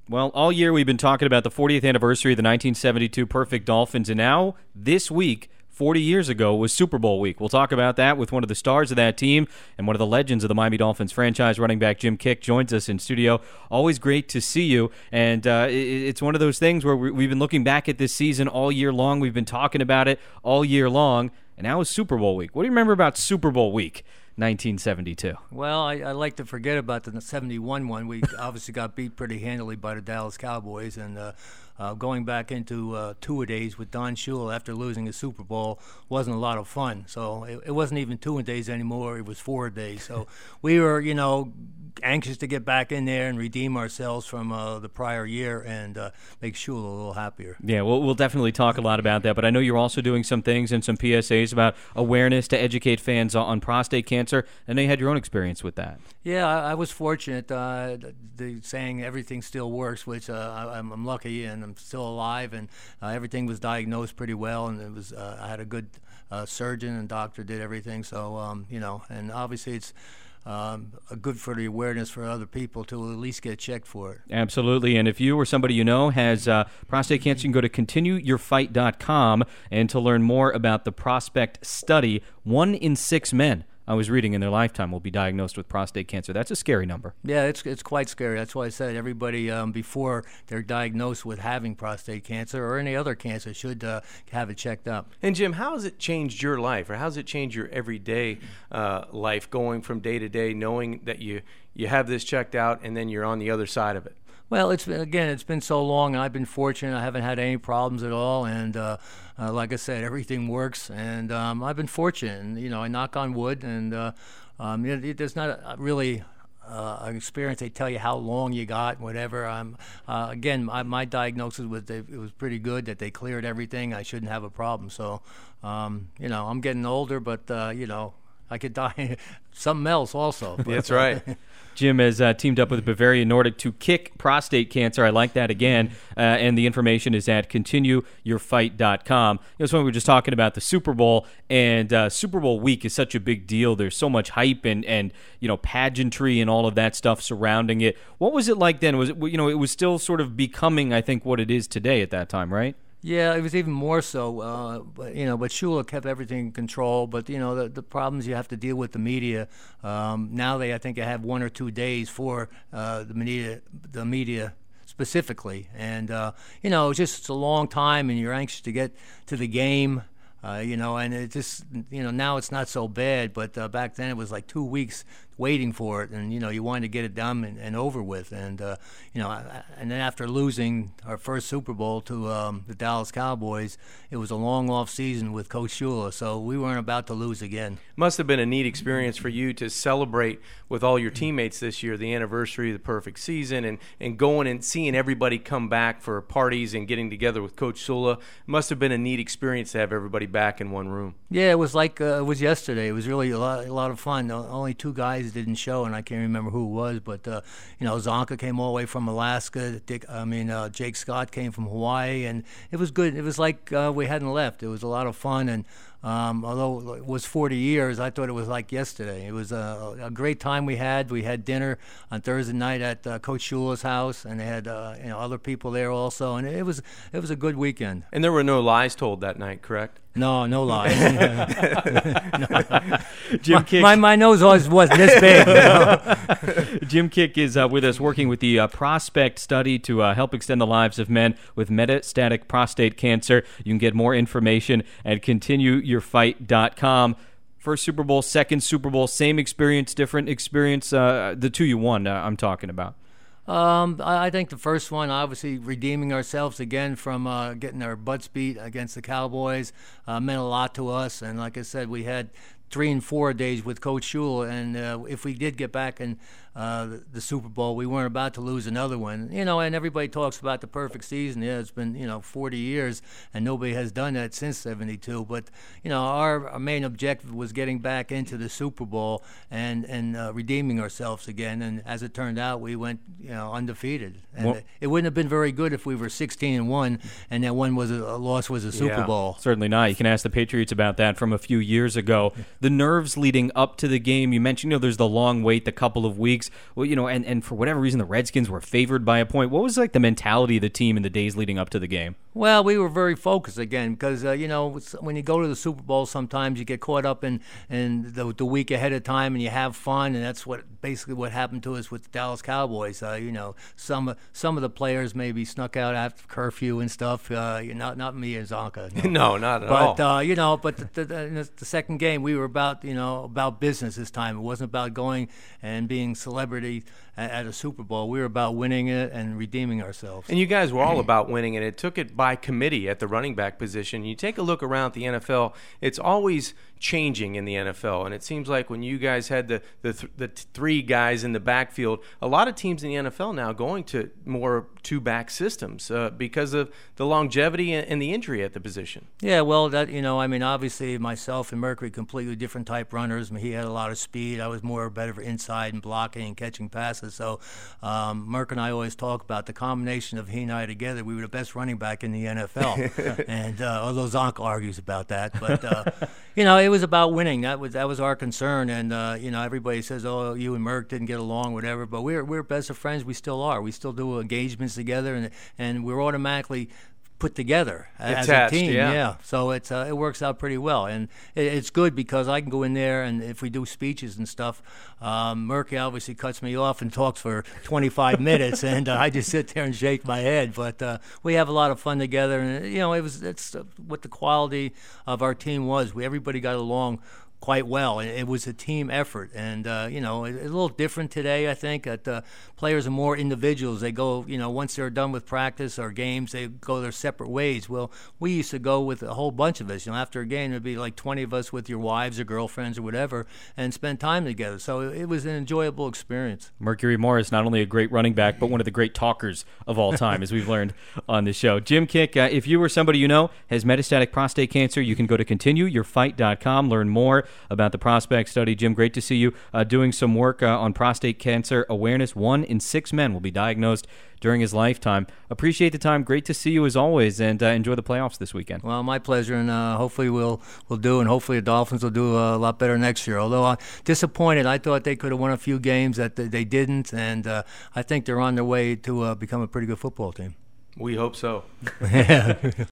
Well, all year we've been talking about the 40th anniversary of the 1972 Perfect Dolphins, and now this week, 40 years ago, was Super Bowl week. We'll talk about that with one of the stars of that team and one of the legends of the Miami Dolphins franchise. Running back Jim Kiick joins us in studio. Always great to see you, and it's one of those things where we've been looking back at this season all year long. We've been talking about it all year long, and now it's Super Bowl week. What do you remember about Super Bowl week 1972? Well, I like to forget about the 71 one. We obviously got beat pretty handily by the Dallas Cowboys, and going back into two-a-days with Don Shula after losing a Super Bowl wasn't a lot of fun. So it wasn't even two-a-days anymore. It was 4 days. So we were, anxious to get back in there and redeem ourselves from the prior year and make Shula a little happier. Yeah, we'll definitely talk a lot about that, but I know you're also doing some things and some PSAs about awareness to educate fans on prostate cancer, and you had your own experience with that. Yeah, I was fortunate. The saying everything still works, which I'm lucky, and I'm still alive, and everything was diagnosed pretty well, and it was I had a good surgeon and doctor did everything. So and obviously it's good for the awareness for other people to at least get checked for it. Absolutely, and if you or somebody you know has prostate cancer, you can go to continueyourfight.com and to learn more about the Prospect study. 1 in 6 men, I was reading, in their lifetime will be diagnosed with prostate cancer. That's a scary number. Yeah, it's quite scary. That's why I said everybody before they're diagnosed with having prostate cancer or any other cancer should have it checked up. And Jim, how has it changed your life, or how has it changed your everyday life, going from day to day, knowing that you have this checked out and then you're on the other side of it? Well, it's been so long, and I've been fortunate. I haven't had any problems at all, and like I said, everything works, and I've been fortunate. And, I knock on wood, and there's not really an experience. They tell you how long you got, whatever. My diagnosis was it was pretty good, that they cleared everything. I shouldn't have a problem. So, I'm getting older, but I could die something else also. That's right. Jim has teamed up with Bavarian Nordic to kick prostate cancer. I like that again. And the information is at continueyourfight.com. So we were just talking about the Super Bowl, and Super Bowl week is such a big deal. There's so much hype and pageantry and all of that stuff surrounding it. What was it like then? Was it, it was still sort of becoming, I think, what it is today at that time, right? Yeah, it was even more so, but Shula kept everything in control. But the problems you have to deal with the media. Now I think they have 1 or 2 days for the media specifically, and it's a long time, and you're anxious to get to the game. And it just, now it's not so bad, but back then it was like 2 weeks waiting for it, and you wanted to get it done and over with, and and then after losing our first Super Bowl to the Dallas Cowboys, it was a long off season with Coach Shula, so we weren't about to lose again. Must have been a neat experience for you to celebrate with all your teammates this year, the anniversary of the perfect season, and going and seeing everybody come back for parties and getting together with Coach Shula. Must have been a neat experience to have everybody back in one room. Yeah, it was like it was yesterday. It was really a lot of fun. Only 2 guys didn't show, and I can't remember who it was, but Zonka came all the way from Alaska. Jake Scott came from Hawaii, and it was good. It was like we hadn't left. It was a lot of fun, and although it was 40 years, I thought it was like yesterday. It was a great time we had. We had dinner on Thursday night at Coach Shula's house, and they had other people there also, and it was a good weekend. And there were no lies told that night, correct? No lies. Jim Kiick. My nose always wasn't this big. Jim Kiick is with us, working with the Prospect study to help extend the lives of men with metastatic prostate cancer. You can get more information at continueyourfight.com. First Super Bowl, second Super Bowl, same experience, different experience. The 2 you won, I'm talking about. I think the first one, obviously redeeming ourselves again from getting our butts beat against the Cowboys, meant a lot to us. And like I said, we had 3 and 4 days with Coach Shula, and if we did get back in the Super Bowl, we weren't about to lose another one. And everybody talks about the perfect season. Yeah, it's been 40 years, and nobody has done that since '72. But our main objective was getting back into the Super Bowl and redeeming ourselves again. And as it turned out, we went undefeated. And it wouldn't have been very good if we were 16-1, and that one was a loss was a Super Bowl. Certainly not. You can ask the Patriots about that from a few years ago. The nerves leading up to the game. You mentioned there's the long wait, the couple of weeks. weeks. Well, and for whatever reason, the Redskins were favored by a point. What was like the mentality of the team in the days leading up to the game? Well, we were very focused again because, when you go to the Super Bowl, sometimes you get caught up in the week ahead of time and you have fun, and that's basically what happened to us with the Dallas Cowboys. Some of the players maybe snuck out after curfew and stuff. Not me and Zonka. No, not at all. But the second game, we were about business this time. It wasn't about going and being celebrity at a Super Bowl. We were about winning it and redeeming ourselves. And you guys were all about winning, and it took it by committee at the running back position. You take a look around the NFL, it's always changing in the NFL, and it seems like when you guys had the three guys in the backfield, a lot of teams in the NFL now going to more two-back systems because of the longevity and the injury at the position. Yeah, well, obviously myself and Mercury, completely different type runners. He had a lot of speed. I was better for inside and blocking and catching passes. So Merc and I always talk about the combination of he and I together. We were the best running back in the NFL. And although Zonk argues about that, but it was about winning. That was our concern. And everybody says, "Oh, you and Merc didn't get along, whatever." But we're best of friends. We still are. We still do engagements together, and we're automatically put together as attached, a team. yeah. So it works out pretty well, and it's good because I can go in there, and if we do speeches and stuff, Murky obviously cuts me off and talks for 25 minutes, and I just sit there and shake my head. But we have a lot of fun together, and it's what the quality of our team was. Everybody got along quite well. It was a team effort, and it's a little different today. I think that players are more individuals. They go, once they're done with practice or games, they go their separate ways. Well, we used to go with a whole bunch of us. After a game, there'd be like 20 of us with your wives or girlfriends or whatever, and spend time together. So it was an enjoyable experience. Mercury Morris, not only a great running back, but one of the great talkers of all time, as we've learned on the show. Jim Kick, if you or somebody has metastatic prostate cancer, you can go to continueyourfight.com, learn more about the Prospect study. Jim, great to see you doing some work on prostate cancer awareness. 1 in 6 men will be diagnosed during his lifetime. Appreciate the time. Great to see you as always, and enjoy the playoffs this weekend. Well, my pleasure, and hopefully we'll do, and hopefully the Dolphins will do a lot better next year. Although I'm disappointed. I thought they could have won a few games that they didn't, and I think they're on their way to become a pretty good football team. We hope so.